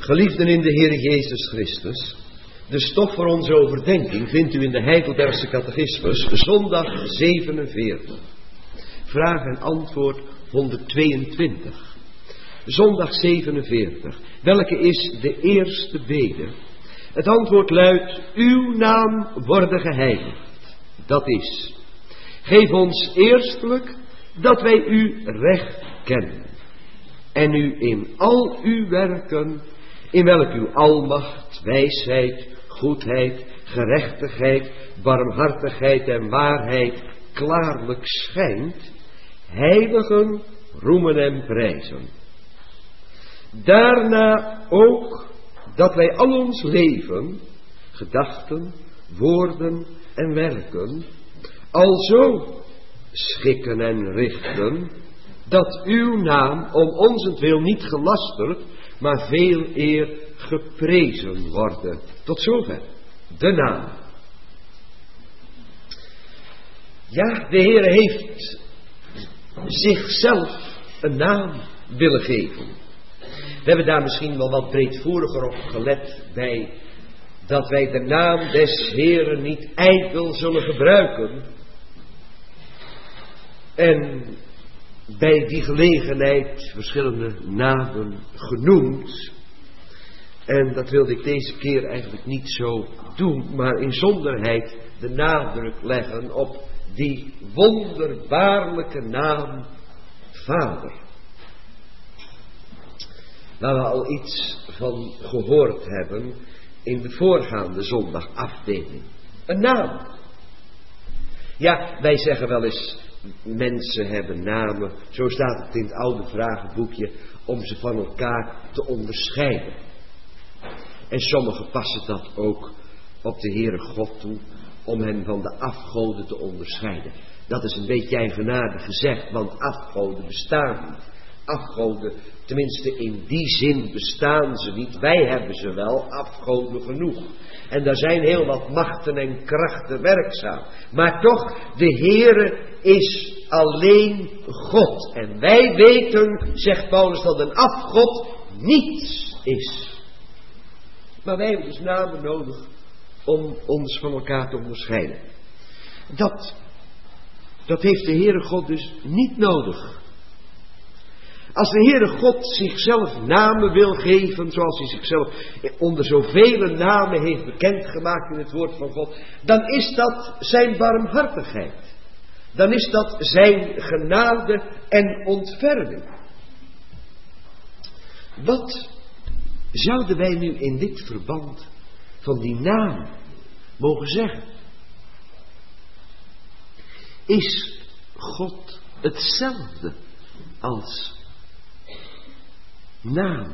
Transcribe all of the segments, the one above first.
Geliefden in de Heer Jezus Christus, de stof voor onze overdenking vindt u in de Heidelbergse Catechismus, zondag 47. Vraag en antwoord 122. Zondag 47. Welke is de eerste bede? Het antwoord luidt, uw naam worden geheiligd. Dat is, geef ons eerstelijk dat wij u recht kennen. En u in al uw werken, in welk uw almacht, wijsheid, goedheid, gerechtigheid, barmhartigheid en waarheid klaarlijk schijnt, heiligen, roemen en prijzen. Daarna ook dat wij al ons leven, gedachten, woorden en werken, alzo schikken en richten, dat uw naam om onzentwil niet gelasterd, maar veel eer geprezen worden. Tot zover. De naam. Ja, de Heer heeft zichzelf een naam willen geven. We hebben daar misschien wel wat breedvoeriger op gelet bij dat wij de naam des Heeren niet ijdel zullen gebruiken. En bij die gelegenheid verschillende namen genoemd. En dat wilde ik deze keer eigenlijk niet zo doen, maar in zonderheid de nadruk leggen op die wonderbaarlijke naam Vader. Waar we al iets van gehoord hebben in de voorgaande zondagafdeling. Een naam. Ja, wij zeggen wel eens, mensen hebben namen, zo staat het in het oude vragenboekje, om ze van elkaar te onderscheiden. En sommigen passen dat ook op de Heere God toe, om hen van de afgoden te onderscheiden. Dat is een beetje eigenaardig gezegd, want afgoden bestaan niet. Afgoden, tenminste in die zin bestaan ze niet. Wij hebben ze wel, afgoden genoeg. En daar zijn heel wat machten en krachten werkzaam. Maar toch, de Heere is alleen God. En wij weten, zegt Paulus, dat een afgod niets is. Maar wij hebben dus namen nodig om ons van elkaar te onderscheiden. Dat heeft de Heere God dus niet nodig. Als de Heere God zichzelf namen wil geven, zoals hij zichzelf onder zoveel namen heeft bekendgemaakt in het woord van God, dan is dat zijn barmhartigheid. Dan is dat zijn genade en ontferming. Wat zouden wij nu in dit verband van die naam mogen zeggen? Is God hetzelfde als naam?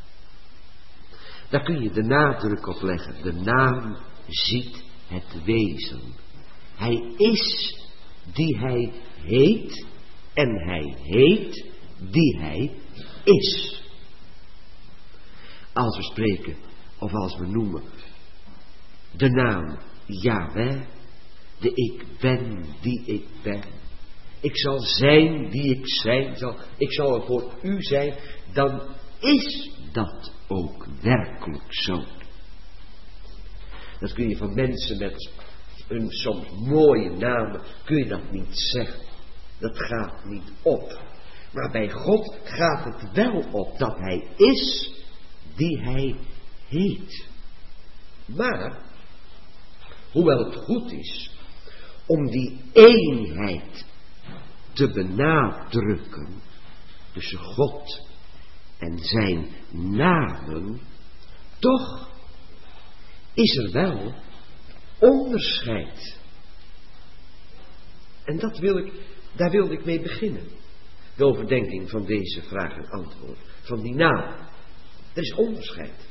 Daar kun je de nadruk op leggen. De naam ziet het wezen. Hij is die hij heet en hij heet die hij is. Als we spreken of als we noemen de naam Yahweh, de ik ben die ik ben. Ik zal zijn die ik zijn zal. Ik zal er voor u zijn. Dan is dat ook werkelijk zo. Dat kun je van mensen met hun soms mooie namen, kun je dat niet zeggen. Dat gaat niet op. Maar bij God gaat het wel op dat hij is die hij heet. Maar, hoewel het goed is om die eenheid te benadrukken tussen God en zijn namen, toch is er wel onderscheid. En daar wilde ik mee beginnen. De overdenking van deze vraag en antwoord. Van die naam. Er is onderscheid.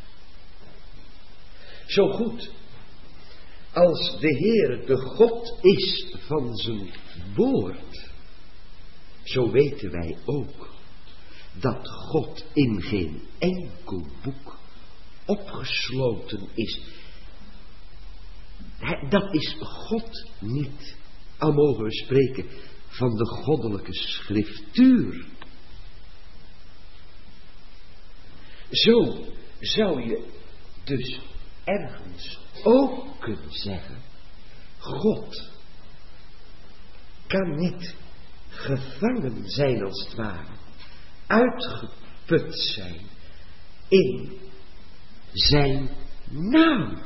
Zo goed als de Heere de God is van zijn woord, zo weten wij ook dat God in geen enkel boek opgesloten is. Dat is God niet. Al mogen we spreken van de goddelijke schriftuur. Zo zou je dus ergens ook kunnen zeggen, God kan niet gevangen zijn als het ware, uitgeput zijn in zijn naam.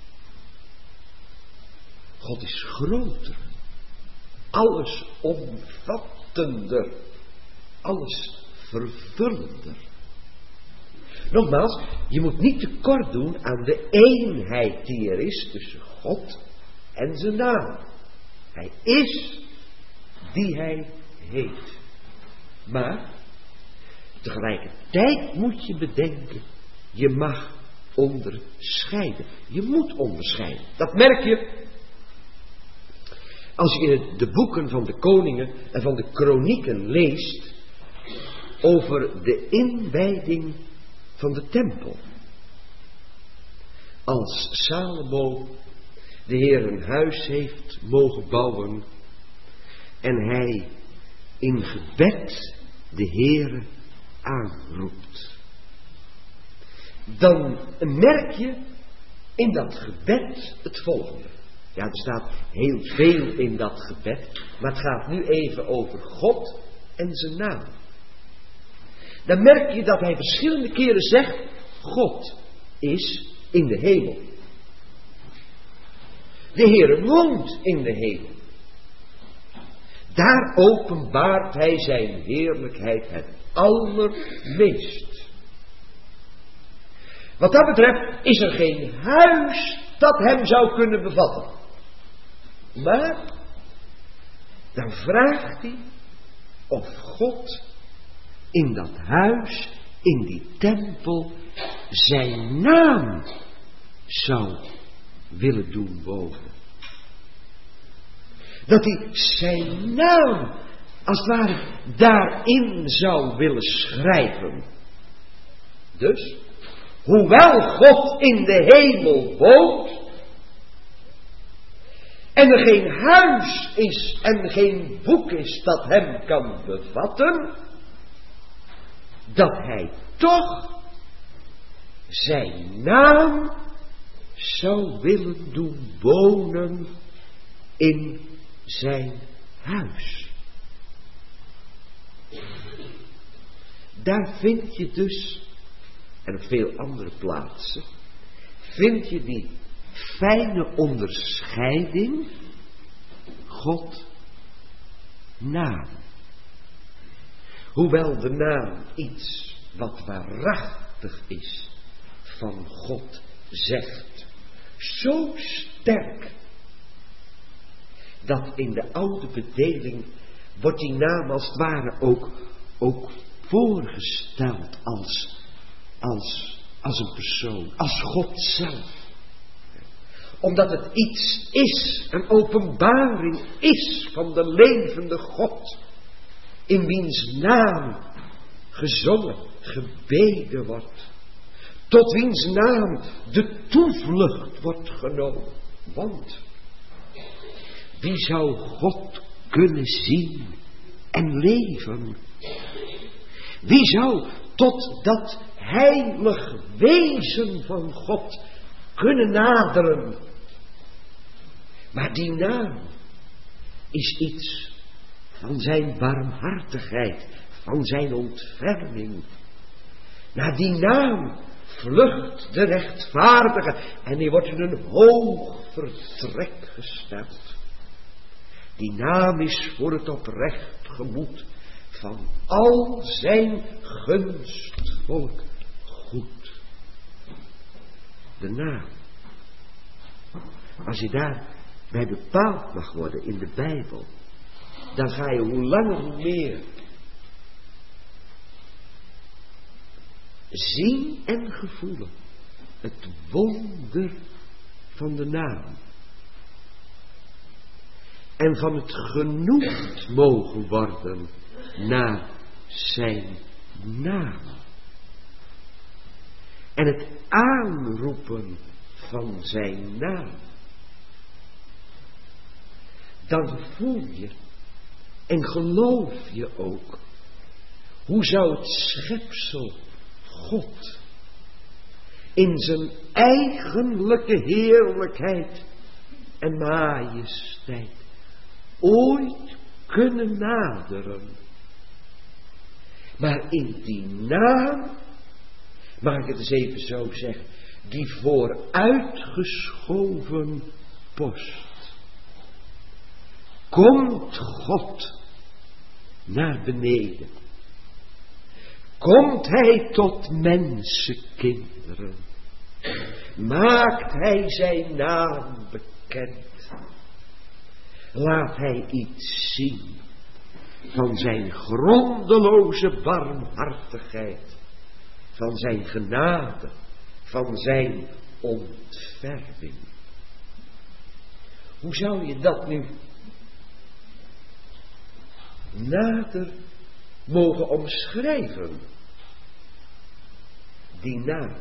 God is groter, alles omvattender, alles vervullender. Nogmaals, je moet niet tekort doen aan de eenheid die er is tussen God en zijn naam. Hij is die hij heet. Maar tegelijkertijd moet je bedenken, je mag onderscheiden. Je moet onderscheiden. Dat merk je als je in de boeken van de koningen en van de kronieken leest over de inwijding van de tempel. Als Salomo de Heer een huis heeft mogen bouwen en hij in gebed de Heere aanroept, dan merk je in dat gebed het volgende. Ja, er staat heel veel in dat gebed, maar het gaat nu even over God en zijn naam. Dan merk je dat hij verschillende keren zegt, God is in de hemel. De Heere woont in de hemel. Daar openbaart hij zijn heerlijkheid het allermeest. Wat dat betreft is er geen huis dat hem zou kunnen bevatten. Maar dan vraagt hij of God in dat huis, in die tempel, zijn naam zou willen doen wonen. Dat hij zijn naam, als het ware, daarin zou willen schrijven. Dus, hoewel God in de hemel woont, en er geen huis is en geen boek is dat hem kan bevatten, dat hij toch zijn naam zou willen doen wonen in zijn huis. Daar vind je dus, en op veel andere plaatsen, vind je die fijne onderscheiding God, naam. Hoewel de naam iets wat waarachtig is van God zegt, zo sterk dat in de oude bedeling wordt die naam als het ware ook voorgesteld als een persoon, als God zelf. Omdat het iets is, een openbaring is van de levende God, in wiens naam gezongen, gebeden wordt, tot wiens naam de toevlucht wordt genomen. Want wie zou God kunnen zien en leven? Wie zou tot dat heilig wezen van God kunnen naderen? Maar die naam is iets van zijn barmhartigheid, van zijn ontferming. Naar die naam vlucht de rechtvaardige en die wordt in een hoog vertrek gesteld. Die naam is voor het oprecht gemoed van al zijn gunstvolk goed. De naam. Als je daarbij bepaald mag worden in de Bijbel, dan ga je hoe langer hoe meer zien en gevoelen het wonder van de naam. En van het genoemd mogen worden naar zijn naam. En het aanroepen van zijn naam. Dan voel je en geloof je ook, hoe zou het schepsel God in zijn eigenlijke heerlijkheid en majesteit ooit kunnen naderen. Maar in die naam, mag ik het eens even zo zeggen, die vooruitgeschoven post, komt God naar beneden. Komt hij tot mensenkinderen. Maakt hij zijn naam bekend. Laat hij iets zien van zijn grondeloze barmhartigheid, van zijn genade, van zijn ontferming. Hoe zou je dat nu nader mogen omschrijven? Die naam,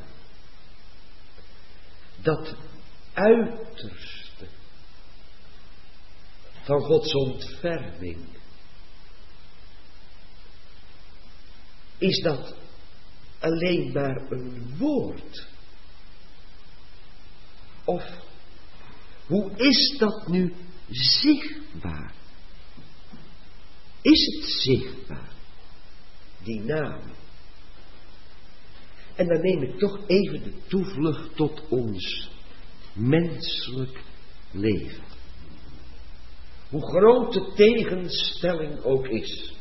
dat uiterste van Gods ontferming. Is dat alleen maar een woord? Of hoe is dat nu zichtbaar? Is het zichtbaar, die naam? En dan neem ik toch even de toevlucht tot ons menselijk leven. Hoe groot de tegenstelling ook is.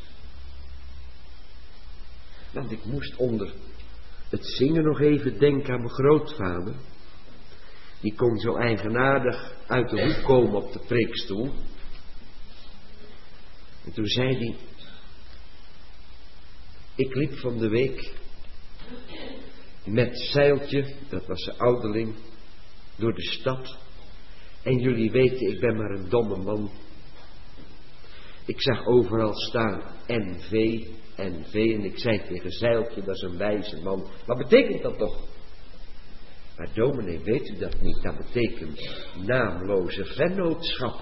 Want ik moest onder het zingen nog even denken aan mijn grootvader. Die kon zo eigenaardig uit de hoek komen op de preekstoel. En toen zei hij: ik liep van de week met Zeiltje, dat was zijn ouderling, door de stad. En jullie weten, ik ben maar een domme man. Ik zag overal staan NV. En ik zei tegen Zeiltje, dat is een wijze man. Wat betekent dat toch? Maar dominee, weet u dat niet? Dat betekent naamloze vennootschap.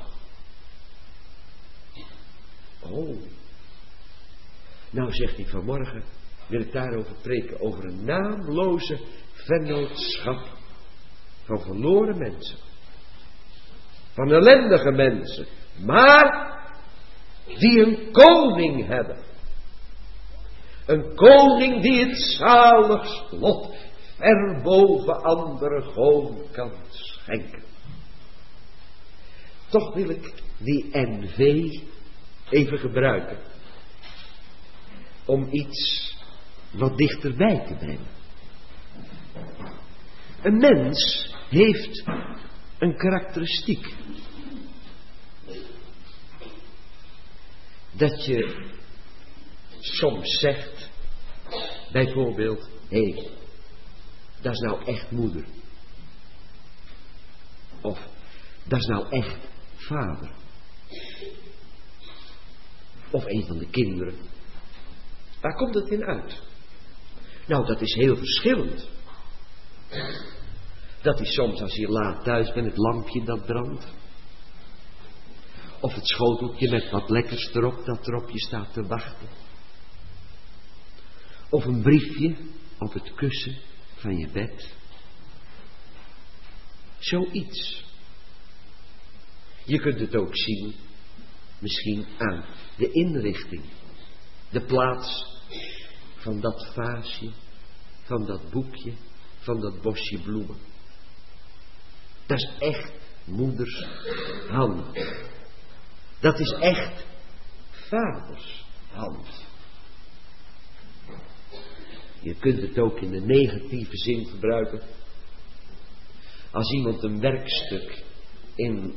Oh. Nou, zegt hij, vanmorgen wil ik daarover preken. Over een naamloze vennootschap van verloren mensen. Van ellendige mensen. Maar die een koning hebben. Een koning die het zaligst lot ver boven anderen gewoon kan schenken. Toch wil ik die NV even gebruiken. Om iets wat dichterbij te brengen. Een mens heeft een karakteristiek. Dat je soms zegt, bijvoorbeeld, hé, dat is nou echt moeder. Of, dat is nou echt vader. Of een van de kinderen. Waar komt het in uit? Nou, dat is heel verschillend. Dat is soms als je laat thuis bent, het lampje dat brandt. Of het schoteltje met wat lekkers erop, dat erop je staat te wachten. Of een briefje op het kussen van je bed. Zoiets. Je kunt het ook zien, misschien aan de inrichting. De plaats van dat vaasje, van dat boekje, van dat bosje bloemen. Dat is echt moeders hand. Dat is echt vaders hand. Je kunt het ook in de negatieve zin gebruiken. Als iemand een werkstuk in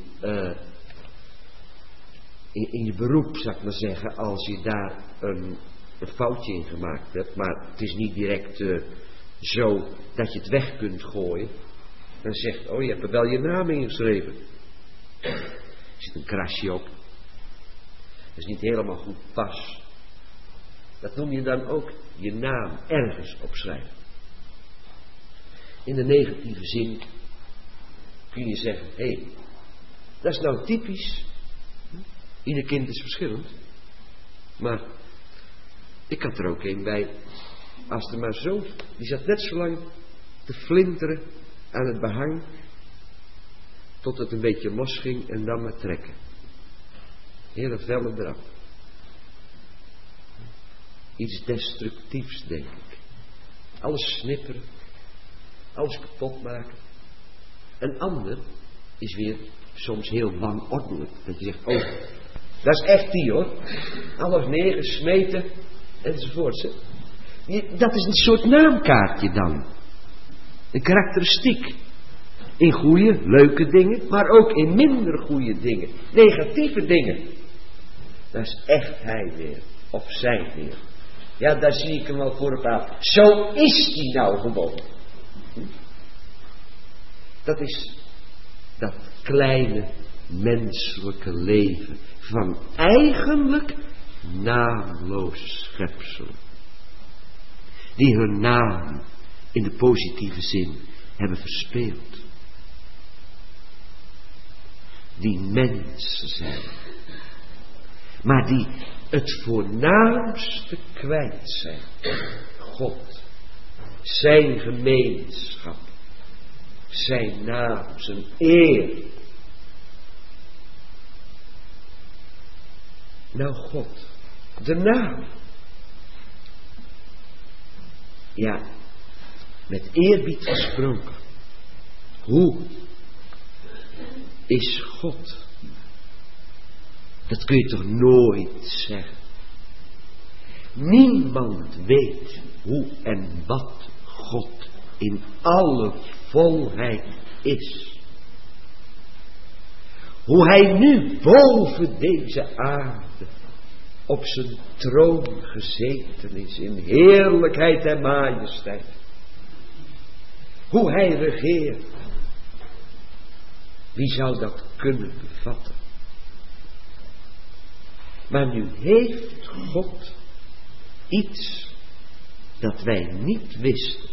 je beroep, zou ik maar zeggen, als je daar een foutje in gemaakt hebt, maar het is niet direct zo dat je het weg kunt gooien, dan zegt, oh, je hebt er wel je naam ingeschreven. Er zit een krasje op. Dat is niet helemaal goed pas. Dat noem je dan ook je naam ergens opschrijven. In de negatieve zin kun je zeggen, hé, dat is nou typisch. Ieder kind is verschillend. Maar ik had er ook een bij. Als er maar zo, die zat net zo lang te flinteren aan het behang, tot het een beetje los ging en dan maar trekken. Hele vellen eraf. Iets destructiefs, denk ik. Alles snipperen, alles kapot maken. Een ander is weer soms heel wanordelijk. Dat je zegt, oh, dat is echt die hoor. Alles neergesmeten enzovoort. Dat is een soort naamkaartje dan. Een karakteristiek. In goede, leuke dingen, maar ook in minder goede dingen. Negatieve dingen. Dat is echt hij weer. Of zij weer. Ja, daar zie ik hem wel voor op aan. Zo is die nou gewoon. Dat is dat kleine menselijke leven van eigenlijk naamloze schepselen. Die hun naam in de positieve zin hebben verspeeld. Die mensen zijn. Maar die het voornaamste kwijt zijn. God. Zijn gemeenschap. Zijn naam. Zijn eer. Nou God. De naam. Ja. Met eerbied gesproken. Hoe is God? Dat kun je toch nooit zeggen. Niemand weet hoe en wat God in alle volheid is. Hoe hij nu boven deze aarde op zijn troon gezeten is in heerlijkheid en majesteit. Hoe hij regeert. Wie zou dat kunnen bevatten? Maar nu heeft God iets dat wij niet wisten.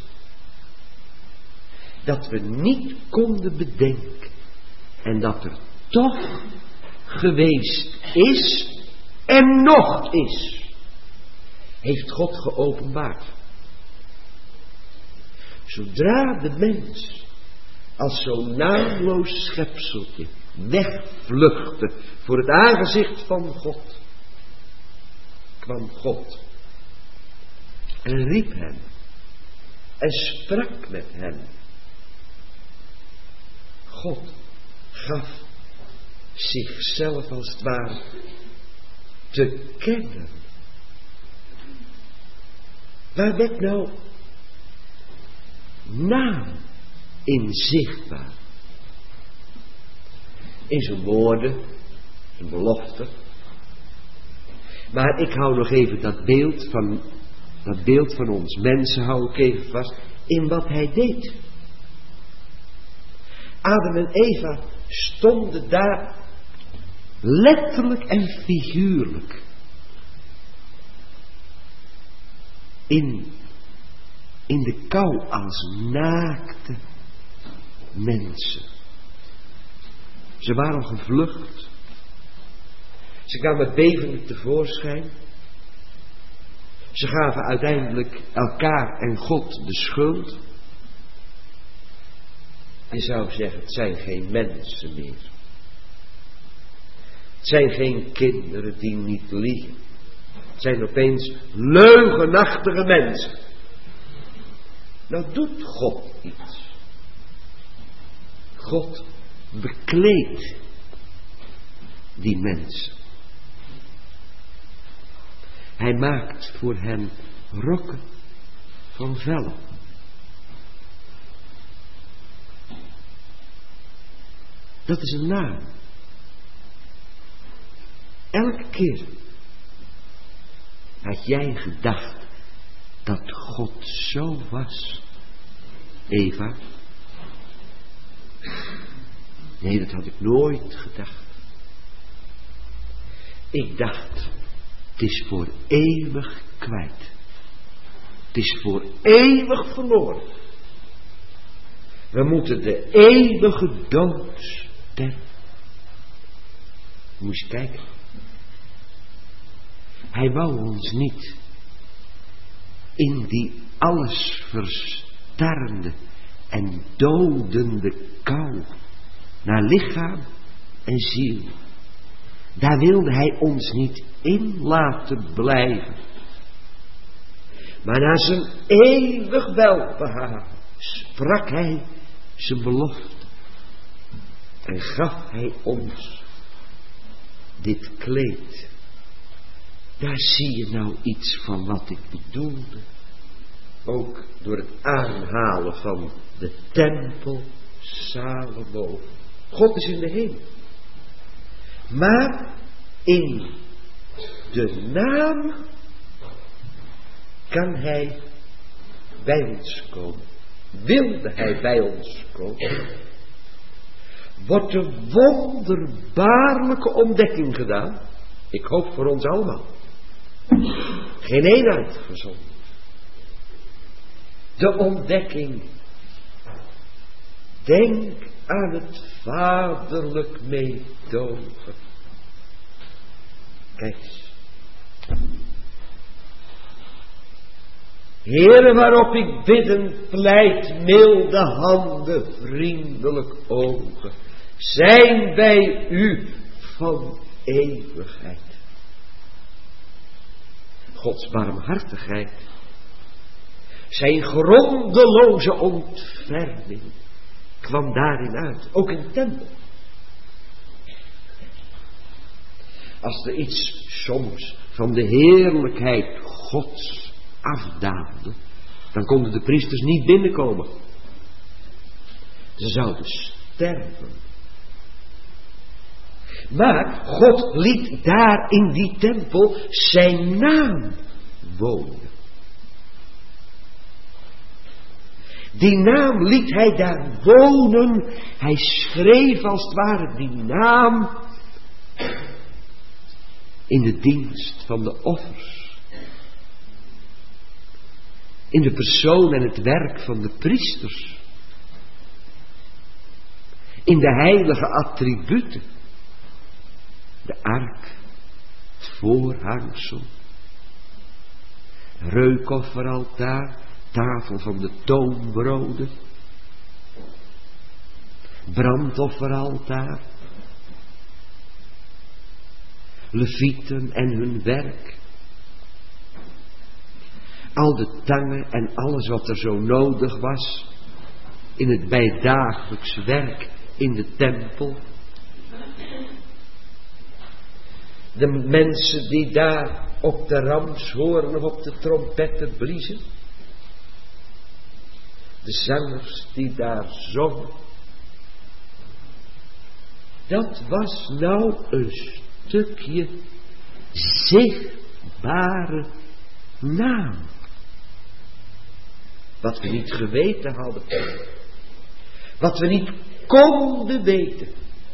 Dat we niet konden bedenken. En dat er toch geweest is en nog is. Heeft God geopenbaard. Zodra de mens als zo'n naamloos schepseltje wegvluchtte voor het aangezicht van God, kwam God en riep hem en sprak met hem. God gaf zichzelf als het ware te kennen. Waar werd nou naam in zichtbaar? In zijn woorden, zijn belofte. Maar ik hou nog even dat beeld van ons mensen hou ik even vast in wat hij deed. Adam en Eva stonden daar letterlijk en figuurlijk in de kou als naakte mensen. Ze waren gevlucht. Ze kwamen bevend tevoorschijn. Ze gaven uiteindelijk elkaar en God de schuld. Je zou zeggen, het zijn geen mensen meer. Het zijn geen kinderen die niet liegen. Het zijn opeens leugenachtige mensen. Nou doet God iets. God bekleedt die mensen. Hij maakt voor hen rokken van vellen. Dat is een naam. Elke keer had jij gedacht dat God zo was, Eva? Nee, dat had ik nooit gedacht. Ik dacht, het is voor eeuwig kwijt. Het is voor eeuwig verloren. We moeten de eeuwige dood sterven. Moet je kijken. Hij wou ons niet in die alles verstarrende dodende kou naar lichaam en ziel. Daar wilde hij ons niet in laten blijven. Maar naar zijn eeuwig welbehagen sprak hij zijn belofte. En gaf hij ons dit kleed. Daar zie je nou iets van wat ik bedoelde. Ook door het aanhalen van de tempel Salomo. God is in de hemel. Maar in de naam kan hij bij ons komen. Wilde hij bij ons komen. Wordt een wonderbaarlijke ontdekking gedaan. Ik hoop voor ons allemaal. Geen één uitgezonderd. De ontdekking. Denk aan het vaderlijk meedogen. Kijk eens. Heere, waarop ik bidden pleit, milde handen, vriendelijk ogen, zijn bij u van eeuwigheid. Gods barmhartigheid, zijn grondeloze ontferming kwam daarin uit, ook in de tempel. Als er iets soms van de heerlijkheid Gods afdaalde, dan konden de priesters niet binnenkomen. Ze zouden sterven. Maar God liet daar in die tempel zijn naam wonen. Die naam liet hij daar wonen. Hij schreef als het ware die naam in de dienst van de offers. In de persoon en het werk van de priesters. In de heilige attributen. De ark, het voorhangsel, reukofferaltaar, tafel van de toonbroden, brandofferaltaar, levieten en hun werk, al de tangen en alles wat er zo nodig was in het bijdagelijks werk in de tempel. De mensen die daar op de ramshoorn of op de trompetten bliezen. De zangers die daar zongen. Dat was nou een stukje zichtbare naam. Wat we niet geweten hadden. Wat we niet konden weten.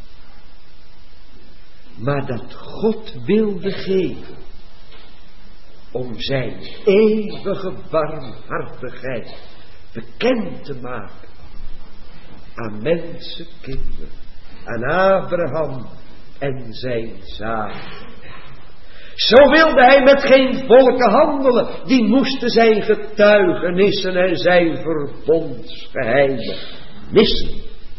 Maar dat God wilde geven. Om zijn eeuwige barmhartigheid bekend te maken. Aan mensenkinderen. Aan Abraham en zijn zaad. Zo wilde hij met geen volken handelen. Die moesten zijn getuigenissen en zijn verbondsgeheimen missen.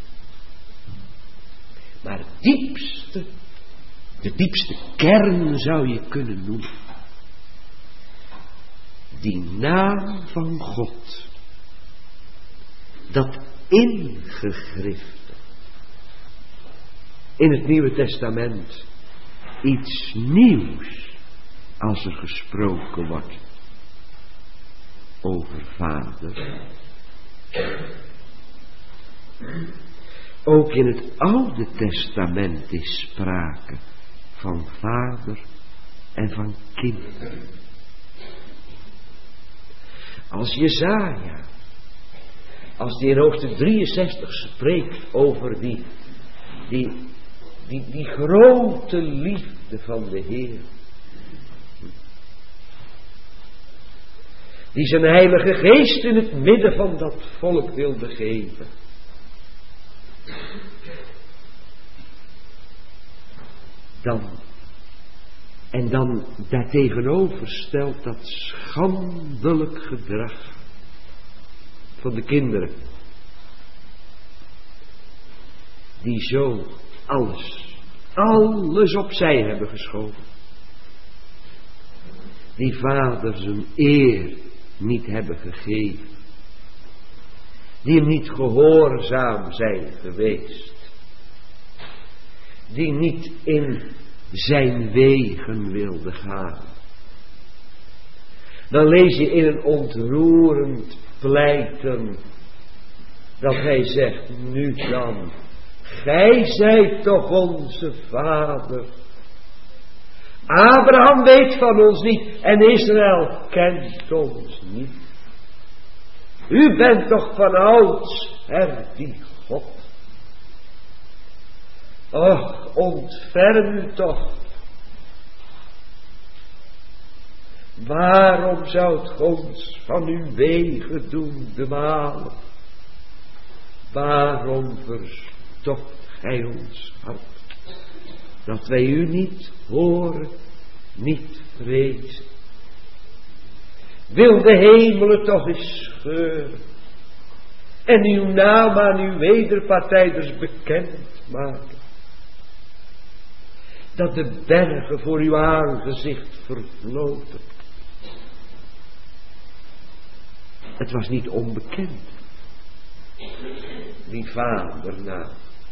Maar het diepste, de diepste kern zou je kunnen noemen. Die naam van God. Dat ingegrift. In het Nieuwe Testament. Iets nieuws. Als er gesproken wordt. Over Vader. Ook in het Oude Testament is sprake van vader en van kind. Als Jesaja, als die in hoofdstuk 63 spreekt over die grote liefde van de Heer. Die zijn heilige geest in het midden van dat volk wilde geven. Dan daartegenover stelt dat schandelijk gedrag van de kinderen die zo alles opzij hebben geschoven. Die vader zijn eer niet hebben gegeven. Die hem niet gehoorzaam zijn geweest. Die niet in zijn wegen wilde gaan. Dan lees je in een ontroerend pleiten dat hij zegt, nu dan, gij zijt toch onze vader. Abraham weet van ons niet en Israël kent ons niet. U bent toch van ouds die God. Och, ontferm u toch. Waarom zou het ons van uw wegen doen dwalen? Waarom verstopt gij ons hart? Dat wij u niet horen, niet vrezen. Wil de hemelen toch eens scheuren en uw naam aan uw wederpartijders bekend maken. Dat de bergen voor uw aangezicht vervloten. Het was niet onbekend. Die vadernaam.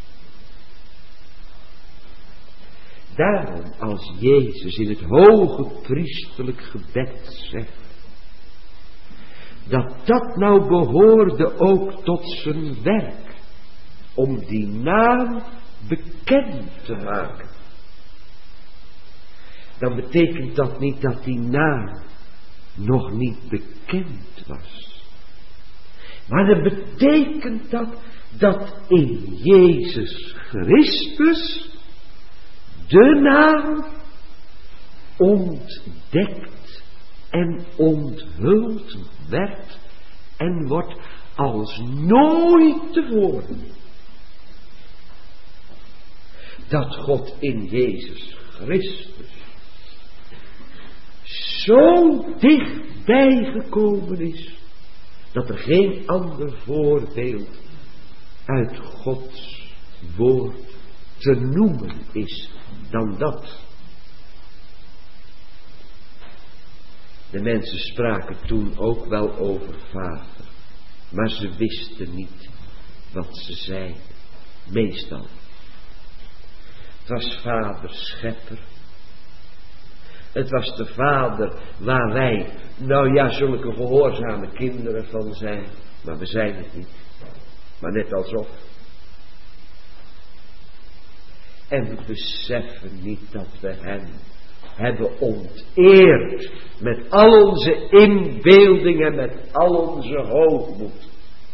Daarom als Jezus in het hoge priesterlijk gebed zegt, dat nou behoorde ook tot zijn werk, om die naam bekend te maken. Dan betekent dat niet dat die naam nog niet bekend was. Maar dan betekent dat in Jezus Christus de naam ontdekt en onthuld werd en wordt als nooit tevoren. Dat God in Jezus Christus zo dichtbij gekomen is, dat er geen ander voorbeeld uit Gods woord te noemen is dan dat. De mensen spraken toen ook wel over vader, maar ze wisten niet wat ze zeiden, meestal. Het was vader schepper. Het was de vader waar wij, nou ja, zulke gehoorzame kinderen van zijn. Maar we zijn het niet. Maar net alsof. En we beseffen niet dat we hem hebben onteerd met al onze inbeeldingen, met al onze hoogmoed.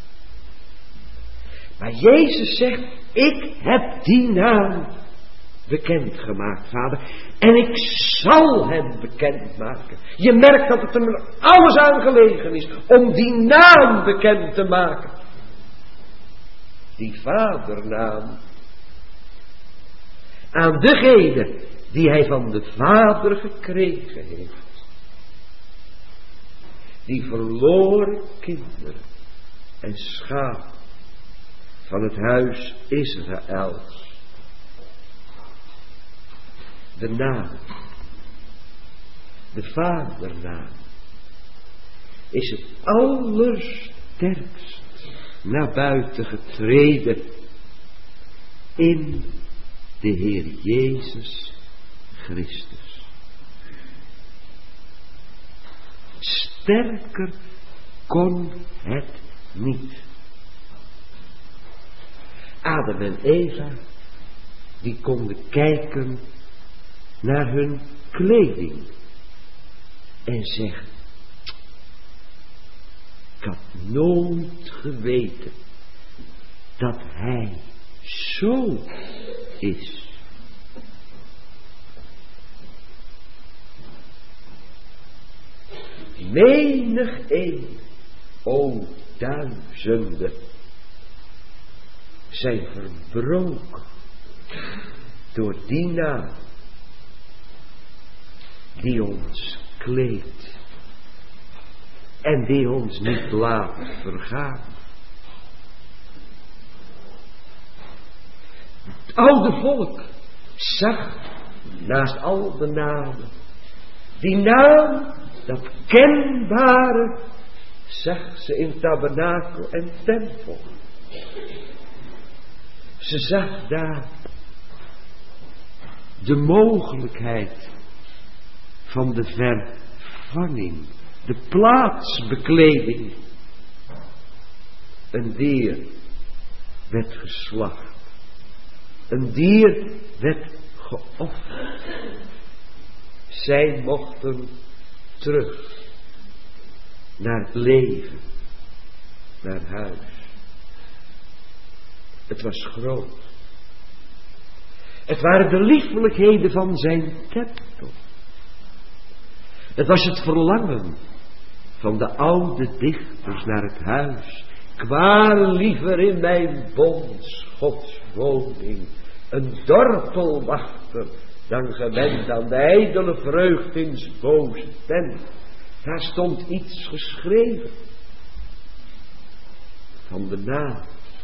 Maar Jezus zegt, ik heb die naam bekendgemaakt, vader. En ik zal hem bekendmaken. Je merkt dat het hem alles aan gelegen is om die naam bekend te maken. Die vadernaam. Aan degene die hij van de vader gekregen heeft. Die verloren kinderen en schapen van het huis Israëls. De naam, de vadernaam, is het allersterkst naar buiten getreden in de Heer Jezus Christus. Sterker kon het niet. Adam en Eva, die konden kijken naar hun kleding en zeggen, ik had nooit geweten dat hij zo is. Menig een, o duizenden, zijn verbroken door die naam die ons kleedt en die ons niet laat vergaan. oude volk zag naast al de namen, die naam, dat kenbare, zag ze in tabernakel en tempel. Ze zag daar de mogelijkheid van de vervanging, de plaatsbekleding. Een dier werd geslacht. Een dier werd geofferd. Zij mochten terug naar het leven, naar huis. Het was groot. Het waren de liefelijkheden van zijn tempel. Het was het verlangen van de oude dichters naar het huis. Ik ware liever in mijn bonds Gods woning een dorpelwachter dan gewend aan de ijdele vreugd in 's boze tent. Daar stond iets geschreven van de naam.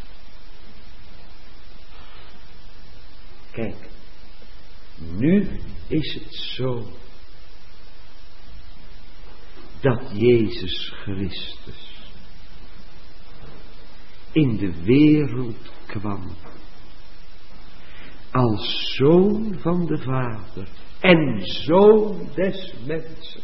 Kijk, nu is het zo dat Jezus Christus in de wereld kwam als zoon van de Vader en zoon des mensen.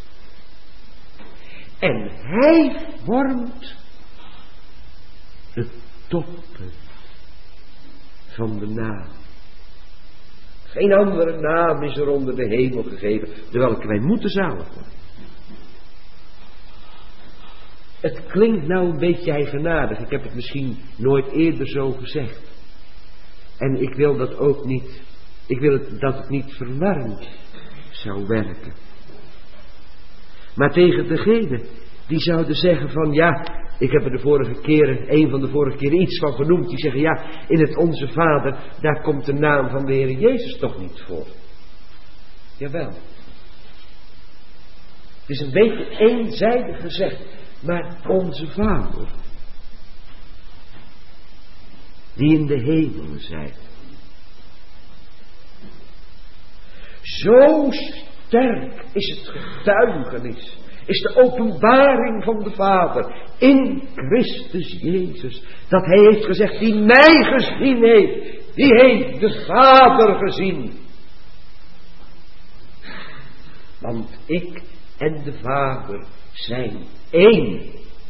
En hij vormt het toppunt van de naam. Geen andere naam is er onder de hemel gegeven, door welke wij moeten zalig worden. Het klinkt nou een beetje eigenaardig. Ik heb het misschien nooit eerder zo gezegd. En ik wil dat ook niet. Ik wil dat het niet verwarrend zou werken. Maar tegen degene die zouden zeggen van ja, ik heb er een van de vorige keren iets van genoemd. Die zeggen ja, in het Onze Vader, daar komt de naam van de Heer Jezus toch niet voor. Jawel. Het is een beetje eenzijdig gezegd. Maar Onze Vader, die in de hemelen zijt. Zo sterk is het getuigenis, is de openbaring van de Vader in Christus Jezus. Dat hij heeft gezegd, die mij gezien heeft, die heeft de Vader gezien. Want ik en de Vader zijn één.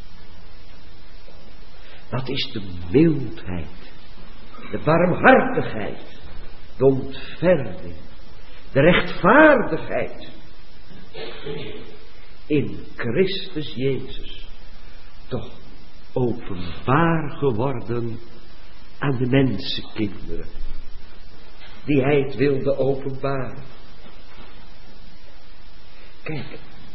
Dat is de mildheid, de barmhartigheid, de ontferming, de rechtvaardigheid in Christus Jezus, toch openbaar geworden aan de mensenkinderen, die hij het wilde openbaren. Kijk,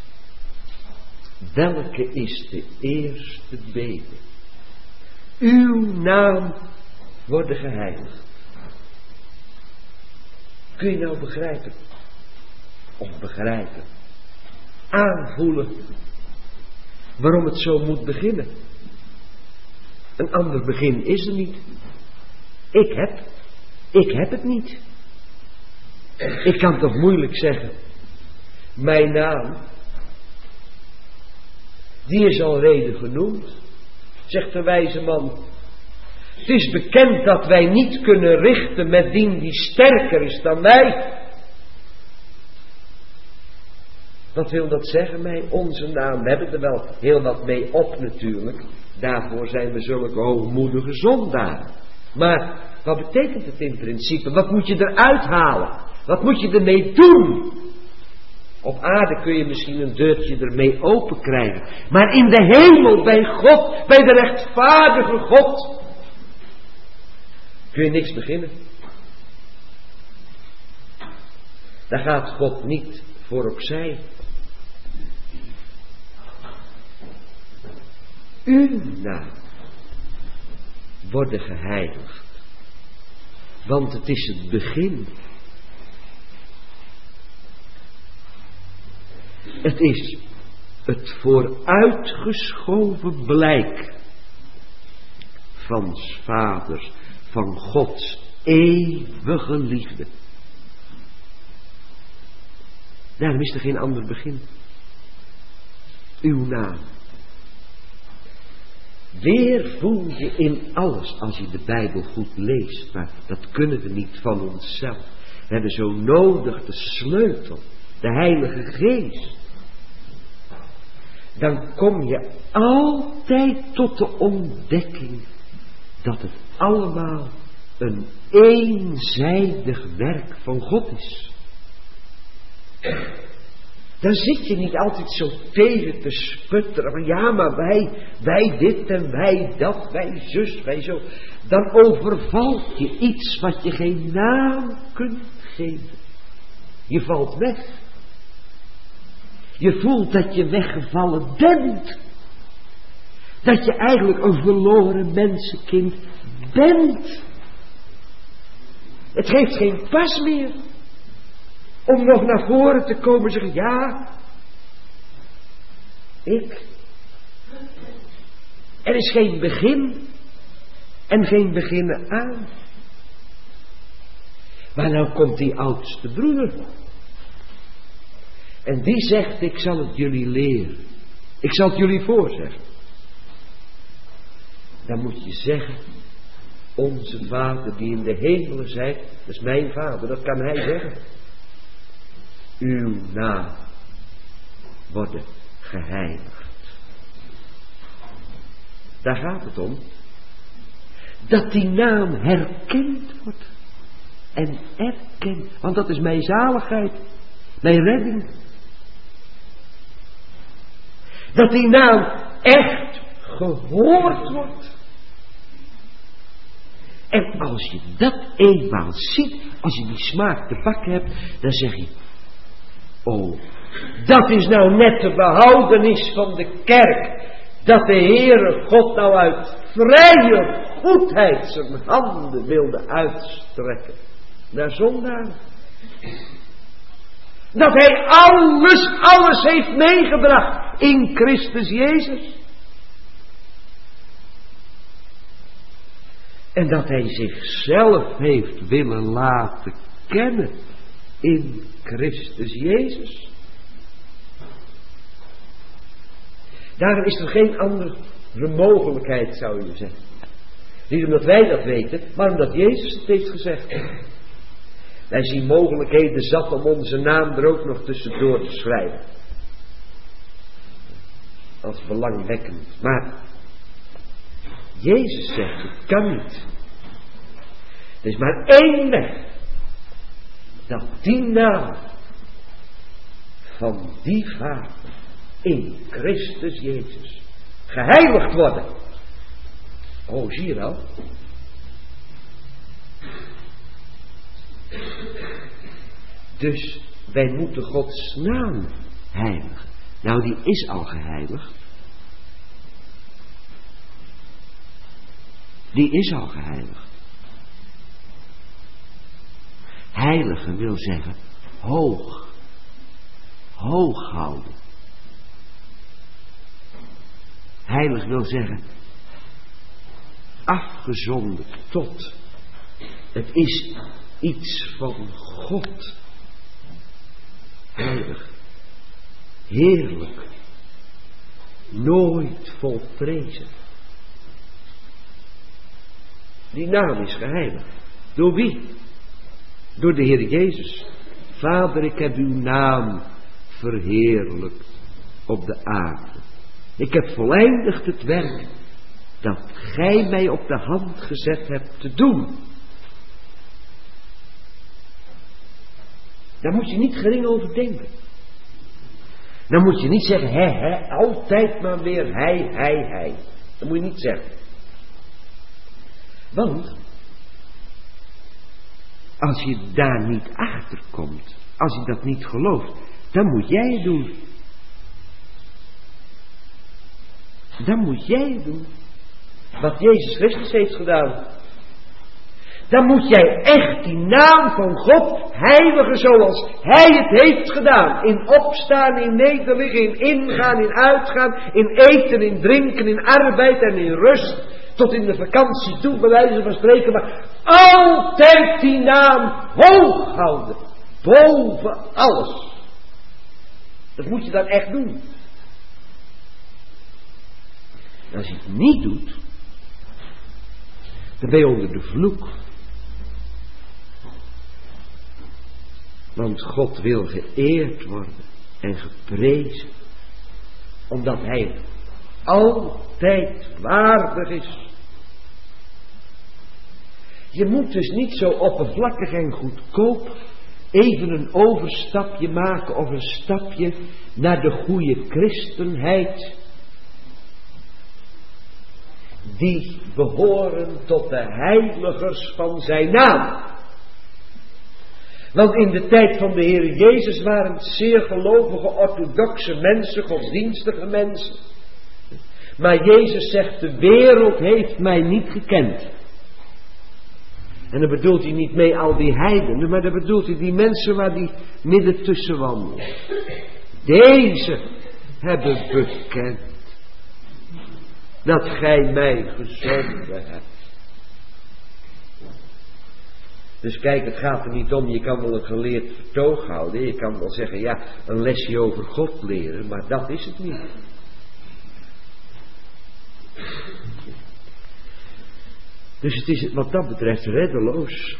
welke is de eerste bede? Uw naam worden geheiligd. Kun je nou begrijpen? Of begrijpen? Aanvoelen waarom het zo moet beginnen. Een ander begin is er niet. Ik heb het niet. Ik kan toch moeilijk zeggen, mijn naam, die is al reden genoemd, zegt de wijze man. Het is bekend dat wij niet kunnen richten met die sterker is dan wij. Wat wil dat zeggen mij? Onze naam. We hebben er wel heel wat mee op natuurlijk. Daarvoor zijn we zulke hoogmoedige zondaren. Maar wat betekent het in principe? Wat moet je eruit halen? Wat moet je ermee doen? Op aarde kun je misschien een deurtje ermee open krijgen. Maar in de hemel, bij God, bij de rechtvaardige God, kun je niks beginnen. Daar gaat God niet voor opzij. Uw naam worden geheiligd. Want het is het begin. Het is het vooruitgeschoven blijk van 's Vaders, van Gods eeuwige liefde. Daarom is er geen ander begin. Uw naam. Weer voel je in alles als je de Bijbel goed leest. Maar dat kunnen we niet van onszelf. We hebben zo nodig de sleutel. De Heilige Geest. Dan kom je altijd tot de ontdekking dat het allemaal een eenzijdig werk van God is. Dan zit je niet altijd zo tegen te sputteren. Van ja, maar wij dit en wij dat, wij zus, wij zo. Dan overvalt je iets wat je geen naam kunt geven. Je valt weg. Je voelt dat je weggevallen bent. Dat je eigenlijk een verloren mensenkind bent. Het geeft geen pas meer. Om nog naar voren te komen en zeggen, ja, ik. Er is geen begin en geen beginnen aan. Maar nou komt die oudste broeder. En die zegt, ik zal het jullie leren. Ik zal het jullie voorzeggen. Dan moet je zeggen, onze Vader die in de hemelen zijt, dat is mijn Vader, dat kan hij zeggen. Uw naam worden geheiligd. Daar gaat het om. Dat die naam herkend wordt. En erkend. Want dat is mijn zaligheid. Mijn redding. Dat die naam echt gehoord wordt. En als je dat eenmaal ziet. Als je die smaak te pakken hebt. Dan zeg je. Oh, dat is nou net de behoudenis van de kerk. Dat de Heere God nou uit vrije goedheid zijn handen wilde uitstrekken. Naar zondaren. Dat hij alles heeft meegebracht in Christus Jezus. En dat hij zichzelf heeft willen laten kennen in Christus Jezus. Daarom is er geen andere mogelijkheid, zou je zeggen. Niet omdat wij dat weten, maar omdat Jezus het heeft gezegd. Wij zien mogelijkheden zat om onze naam er ook nog tussendoor te schrijven. Als belangwekkend. Maar Jezus zegt, het kan niet. Er is maar één weg. Dat die naam van die Vader in Christus Jezus geheiligd worden. Oh, zie je wel? Dus wij moeten Gods naam heiligen. Nou, die is al geheiligd. Die is al geheiligd. Heiligen wil zeggen hoog. Hoog houden. Heilig wil zeggen afgezonderd tot. Het is iets van God. Heilig. Heerlijk. Nooit volprezen. Die naam is geheiligd. Door wie? Door de Heer Jezus. Vader, ik heb uw naam verheerlijkt op de aarde. Ik heb voleindigd het werk dat gij mij op de hand gezet hebt te doen. Daar moet je niet gering over denken. Dan moet je niet zeggen, altijd maar weer hij. Dat moet je niet zeggen. Want als je daar niet achter komt, als je dat niet gelooft, dan moet jij het doen. Dan moet jij het doen. Wat Jezus Christus heeft gedaan. Dan moet jij echt die naam van God heiligen zoals Hij het heeft gedaan. In opstaan, in nederliggen, in ingaan, in uitgaan, in eten, in drinken, in arbeid en in rust. tot in de vakantie toe, bij wijze van spreken, maar altijd die naam hoog houden. Boven alles. Dat moet je dan echt doen. En als je het niet doet, dan ben je onder de vloek. Want God wil geëerd worden en geprezen, omdat Hij altijd waardig is. Je moet dus niet zo oppervlakkig en goedkoop even een overstapje maken of een stapje naar de goede christenheid. Die behoren tot de heiligers van zijn naam. Want in de tijd van de Heer Jezus waren het zeer gelovige orthodoxe mensen, godsdienstige mensen. Maar Jezus zegt, de wereld heeft mij niet gekend. En dan bedoelt hij niet mee al die heidenen, maar dan bedoelt hij die mensen waar die midden tussen wandelen. Deze hebben bekend dat gij mij gezonden hebt. Dus kijk, het gaat er niet om, je kan wel een geleerd vertoog houden. Je kan wel zeggen, ja, een lesje over God leren, maar dat is het niet. Dus het is wat dat betreft reddeloos.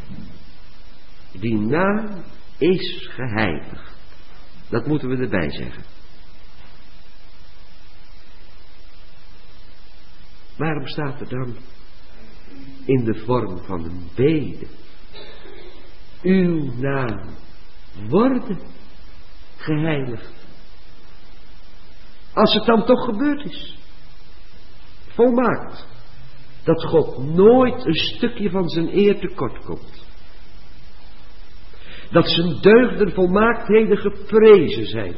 Die naam is geheiligd. Dat moeten we erbij zeggen. Waarom staat er dan in de vorm van een bede: uw naam worden geheiligd? Als het dan toch gebeurd is, volmaakt, dat God nooit een stukje van zijn eer tekort komt, dat zijn deugden volmaaktheden geprezen zijn,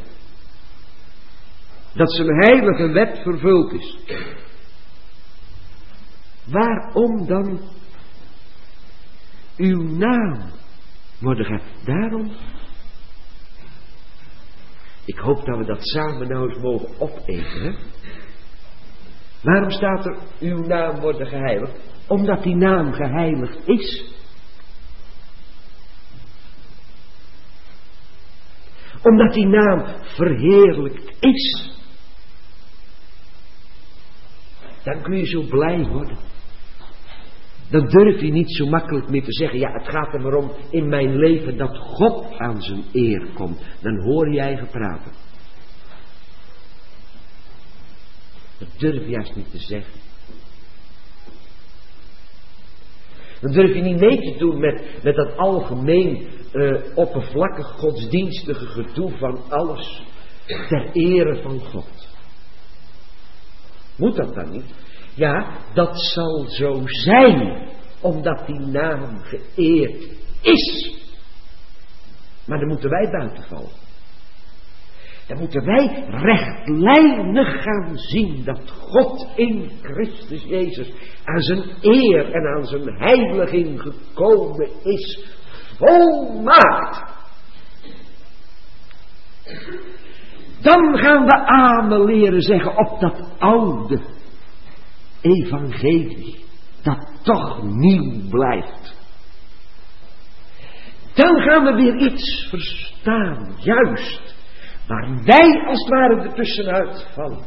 dat zijn heilige wet vervuld is. Waarom dan uw naam worden geheiligd? Daarom, ik hoop dat we dat samen nou eens mogen opeten. Hè? Waarom staat er uw naam worden geheiligd? Omdat die naam geheiligd is. Omdat die naam verheerlijkt is. Dan kun je zo blij worden. Dan durf je niet zo makkelijk meer te zeggen, ja, het gaat er maar om in mijn leven dat God aan zijn eer komt. Dan hoor je eigen praten. Dat durf je juist niet te zeggen. Dan durf je niet mee te doen met dat algemeen oppervlakkig godsdienstige gedoe van alles ter ere van God. Moet dat dan niet? Ja, dat zal zo zijn, omdat die naam geëerd is. Maar dan moeten wij buiten vallen. Dan moeten wij rechtlijnig gaan zien dat God in Christus Jezus aan zijn eer en aan zijn heiliging gekomen is, volmaakt. Dan gaan we amen leren zeggen op dat oude evangelie, dat toch nieuw blijft. Dan gaan we weer iets verstaan, juist, waar wij als het ware ertussenuit vallen.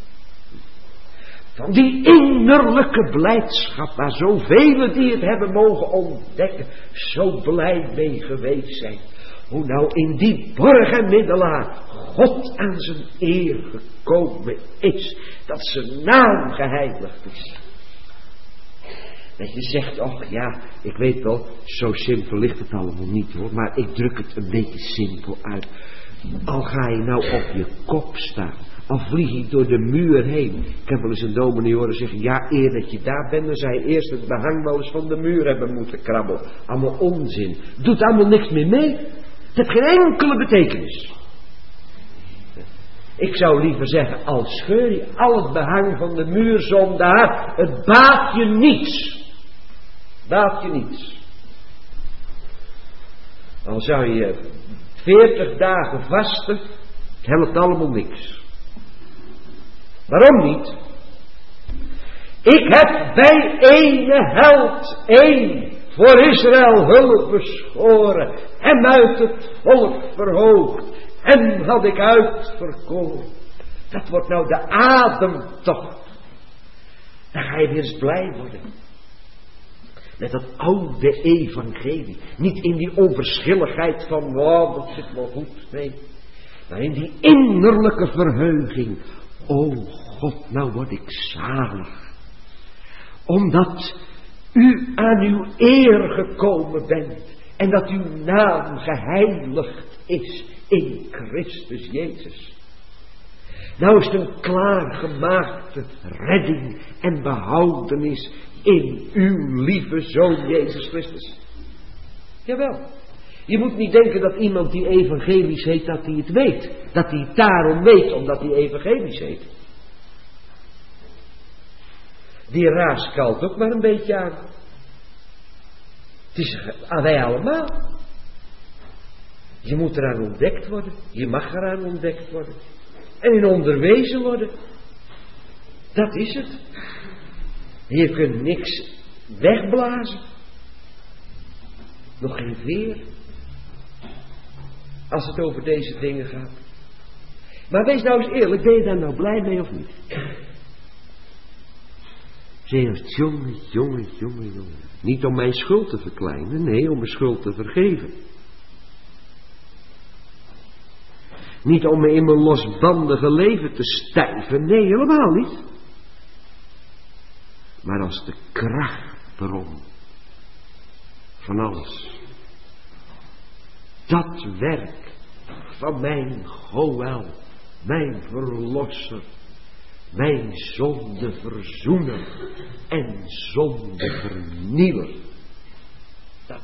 Van die innerlijke blijdschap, waar zoveel die het hebben mogen ontdekken, zo blij mee geweest zijn. Hoe nou in die borg en middelaar God aan zijn eer gekomen is. Dat zijn naam geheiligd is. Dat je zegt, och ja, ik weet wel, zo simpel ligt het allemaal niet hoor. Maar ik druk het een beetje simpel uit. Al ga je nou op je kop staan. Al vlieg je door de muur heen. Ik heb wel eens een dominee horen zeggen, ja, eer dat je daar bent, dan zou je eerst het behang wel eens van de muur hebben moeten krabbelen. Allemaal onzin. Doet allemaal niks meer mee. Het heeft geen enkele betekenis. Ik zou liever zeggen, al scheur je al het behang van de muur zondaar, het baat je niets. Baat je niets. Al zou je 40 dagen vasten, het helpt allemaal niks. Waarom niet? Ik heb bij ene held één voor Israël hulp beschoren. Hem uit het volk verhoogd. Hem had ik uitverkoren. Dat wordt nou de ademtocht. Dan ga je weer eens blij worden. Met dat oude evangelie. Niet in die onverschilligheid van, wow, dat zit wel goed. Nee. Maar in die innerlijke verheuging. O God, nou word ik zalig. Omdat u aan uw eer gekomen bent. En dat uw naam geheiligd is in Christus Jezus. Nou is het een klaargemaakte redding en behoudenis in uw lieve Zoon Jezus Christus. Jawel. Je moet niet denken dat iemand die evangelisch heet, dat hij het weet. Dat hij het daarom weet, omdat hij evangelisch heet. Die raaskalt ook maar een beetje aan. Het is aan wij allemaal. Je moet eraan ontdekt worden. Je mag eraan ontdekt worden. En in onderwezen worden. Dat is het. Je kunt niks wegblazen. Nog geen veer. Als het over deze dingen gaat. Maar wees nou eens eerlijk. Ben je daar nou blij mee of niet? Zegt jongen. Niet om mijn schuld te verkleinen. Nee, om mijn schuld te vergeven. Niet om me in mijn losbandige leven te stijven. Nee, helemaal niet. Maar als de krachtbron van alles. Dat werk van mijn Goël, mijn verlosser, mijn zondeverzoener en zondevernieler. Dat.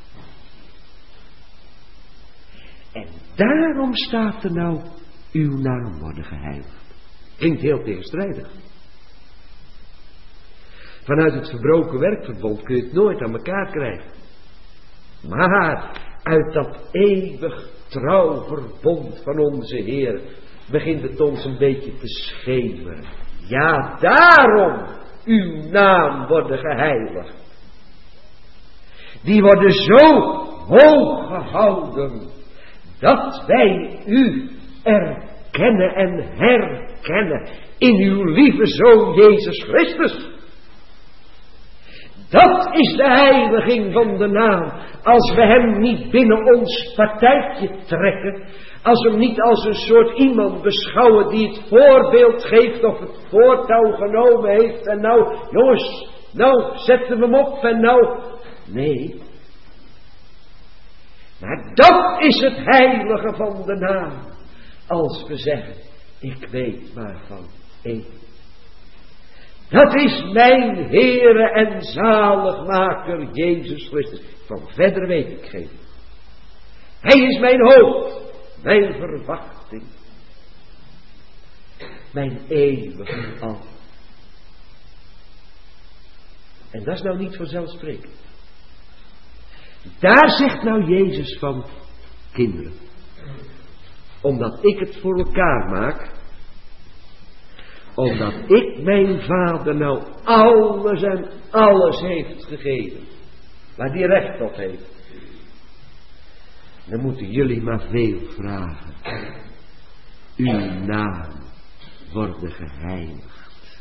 En daarom staat er nou, uw naam worden geheiligd. Klinkt heel tegenstrijdig. Vanuit het verbroken werkverbond kun je het nooit aan elkaar krijgen. Maar uit dat eeuwig trouw verbond van onze Heer begint het ons een beetje te schemeren. Ja, daarom uw naam worden geheiligd. Die worden zo hoog gehouden dat wij u erkennen en herkennen in uw lieve Zoon Jezus Christus. Dat is de heiliging van de naam. Als we hem niet binnen ons partijtje trekken. Als we hem niet als een soort iemand beschouwen die het voorbeeld geeft of het voortouw genomen heeft. En nou, jongens, nou zetten we hem op en nou. Nee. Maar dat is het heilige van de naam. Als we zeggen, ik weet maar van één. Dat is mijn Heere en zaligmaker Jezus Christus. Van verder weet ik geen. Hij is mijn hoop, mijn verwachting, mijn eeuwige al. En dat is nou niet vanzelfsprekend. Daar zegt nou Jezus van, kinderen, omdat ik het voor elkaar maak, omdat ik mijn vader nou alles en alles heeft gegeven, waar die recht op heeft, dan moeten jullie maar veel vragen. Uw naam worden geheiligd.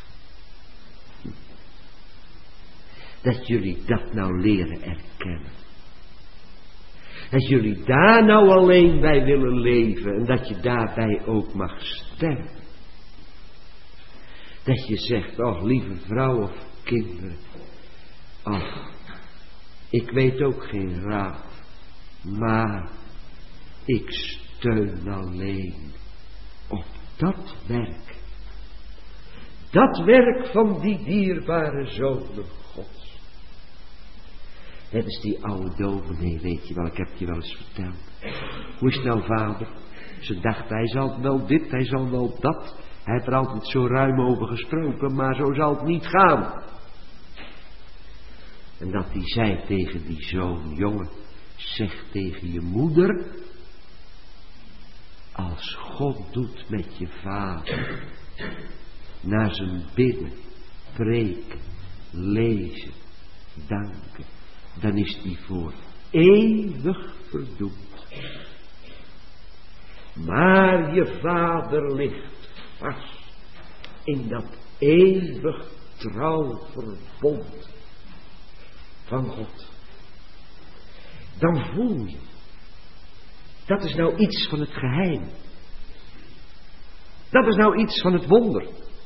Dat jullie dat nou leren erkennen. Dat jullie daar nou alleen bij willen leven en dat je daarbij ook mag sterven. Dat je zegt, oh lieve vrouw of kinderen, ach, ik weet ook geen raad, maar ik steun alleen op dat werk. Dat werk van die dierbare zonen Gods. Net als die oude dominee, weet je wel, ik heb je wel eens verteld. Hoe is het nou, vader? Ze dacht, hij zal wel dit, hij zal wel dat. Hij heeft er altijd zo ruim over gesproken, maar zo zal het niet gaan. En dat hij zei tegen die zoon, jongen, zeg tegen je moeder, als God doet met je vader, naar zijn bidden, spreken, lezen, danken, dan is die voor eeuwig verdoemd. Maar je vader ligt vast in dat eeuwig trouw verbond van God. Dan voel je, dat is nou iets van het geheim. Dat is nou iets van het wonder.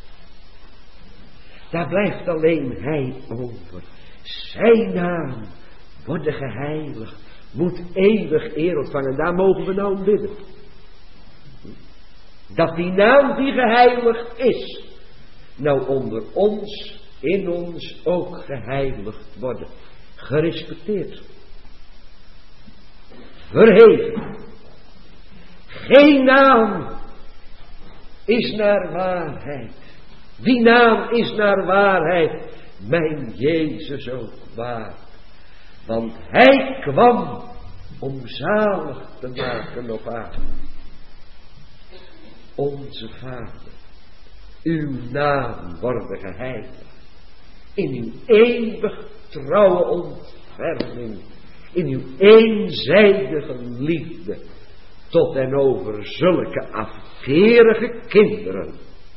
Daar blijft alleen hij over. Zijn naam worden geheiligd, moet eeuwig eer ontvangen. Daar mogen we nou om bidden. Dat die naam die geheiligd is, nou onder ons, in ons ook geheiligd worden. Gerespecteerd. Verheven. Geen naam is naar waarheid. Die naam is naar waarheid. Mijn Jezus ook waar. Want hij kwam om zalig te maken op aarde. Onze Vader, uw naam worden geheiligd. In uw eeuwig trouwe ontferming. In uw eenzijdige liefde. Tot en over zulke afkerige kinderen.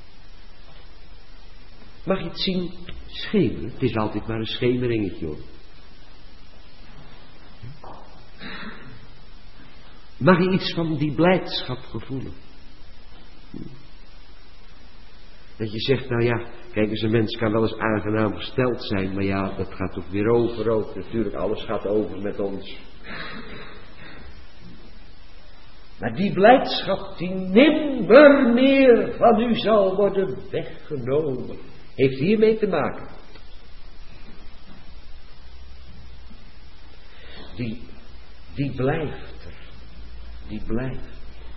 Mag je het zien schemeren? Het is altijd maar een schemeringetje hoor. Mag je iets van die blijdschap gevoelen? Dat je zegt, nou ja, kijk eens, een mens kan wel eens aangenaam gesteld zijn, maar ja, dat gaat toch weer over ook. Natuurlijk, alles gaat over met ons. Maar die blijdschap die nimmer meer van u zal worden weggenomen, heeft hiermee te maken. Die blijft er. Die blijft.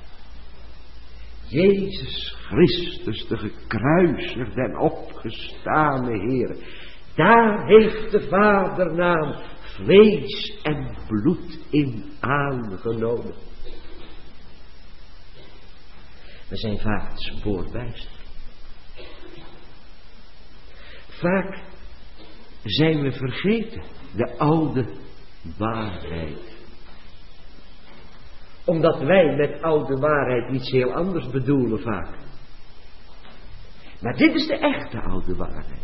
Jezus Christus, de gekruisigde en opgestane Heer. Daar heeft de Vadernaam vlees en bloed in aangenomen. We zijn vaak het spoor bijster. Vaak zijn we vergeten de oude waarheid. Omdat wij met oude waarheid iets heel anders bedoelen vaak. Maar dit is de echte oude waarheid.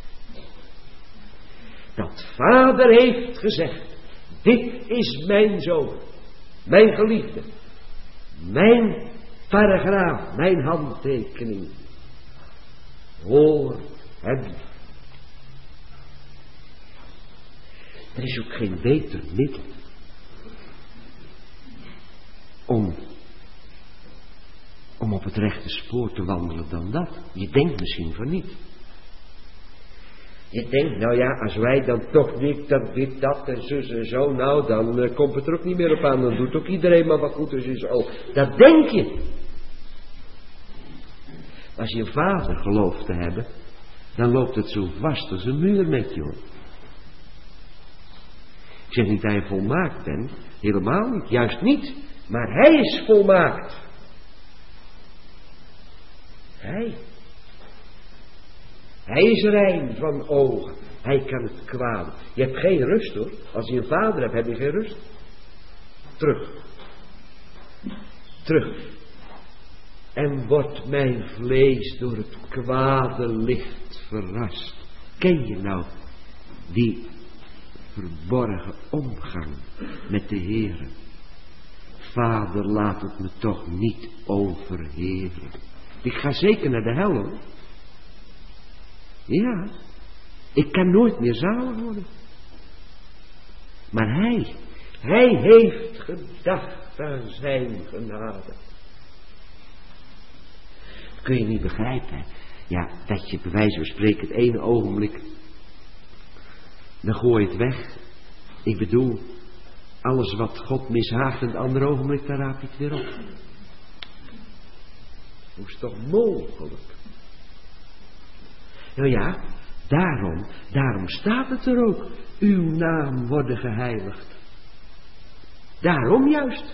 Dat Vader heeft gezegd, dit is mijn zoon, mijn geliefde, mijn paragraaf, mijn handtekening. Hoor hem. Er is ook geen beter middel om op het rechte spoor te wandelen dan dat. Je denkt misschien van niet. Je denkt, nou ja, als wij dan toch niet dat en zus en zo, nou dan komt het er ook niet meer op aan. Dan doet ook iedereen maar wat goed is. Oh, dat denk je. Als je een vader gelooft te hebben, dan loopt het zo vast als een muur met je hoor. Ik zeg niet dat je volmaakt bent, helemaal niet, juist niet. Maar hij is volmaakt. Hij is rein van ogen. Hij kan het kwade. Je hebt geen rust hoor. Als je een vader hebt, heb je geen rust. Terug. En wordt mijn vlees door het kwade licht verrast. Ken je nou die verborgen omgang met de Heere? Vader, laat het me toch niet overhevelen. Ik ga zeker naar de hel hoor. Ja, ik kan nooit meer zalig worden. Maar hij heeft gedacht aan zijn genade. Dat kun je niet begrijpen. Ja, dat je bij wijze van spreken het ene ogenblik, dan gooi je het weg. Ik bedoel, alles wat God mishaagt in het andere ogenblik, daar raap je het weer op. Hoe is het toch mogelijk? Nou ja, daarom staat het er ook. Uw naam worden geheiligd. Daarom juist.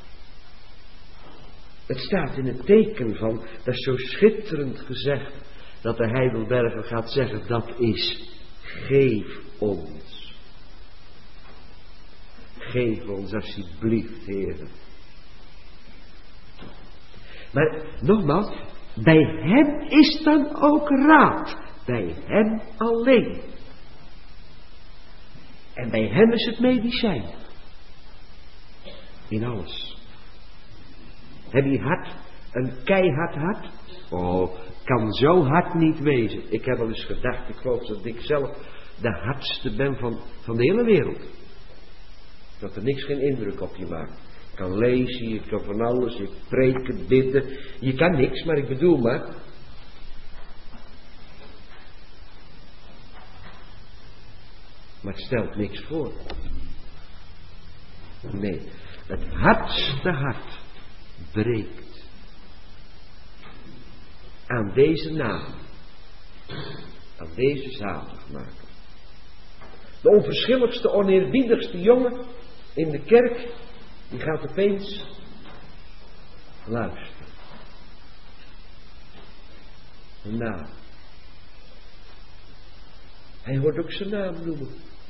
Het staat in het teken van, dat is zo schitterend gezegd, dat de Heidelberger gaat zeggen, dat is geef ons. Geef ons alsjeblieft, Heer. Maar nogmaals, bij hem is dan ook raad. Bij hem alleen. En bij hem is het medicijn. In alles. Heb je hart een keihard hart? Oh, kan zo hard niet wezen. Ik heb al eens gedacht, ik geloof dat ik zelf de hardste ben van de hele wereld. Dat er niks geen indruk op je maakt. Ik kan lezen, ik kan van alles, ik preken, bidden. Je kan niks, maar ik bedoel maar. Maar het stelt niks voor. Nee, het hardste hart breekt aan deze naam, aan deze zaligmaker. De onverschilligste, oneerbiedigste jongen in de kerk, die gaat opeens luisteren. Een naam. Hij hoort ook zijn naam noemen.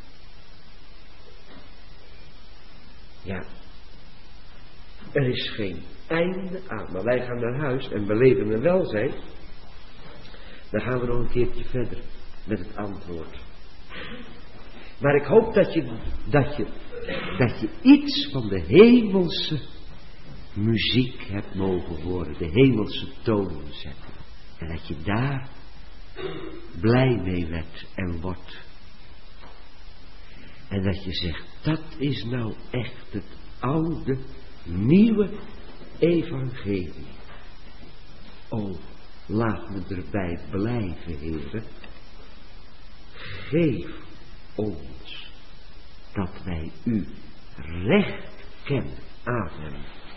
Ja, er is geen einde aan. Maar wij gaan naar huis en beleven een welzijn. Dan gaan we nog een keertje verder met het antwoord. Maar ik hoop dat je iets van de hemelse muziek hebt mogen horen. De hemelse tonen zetten. En dat je daar blij mee werd en wordt. En dat je zegt, dat is nou echt het oude, nieuwe evangelie. Oh, laat me erbij blijven, Heere. Geef ons dat wij u recht kennen. Amen.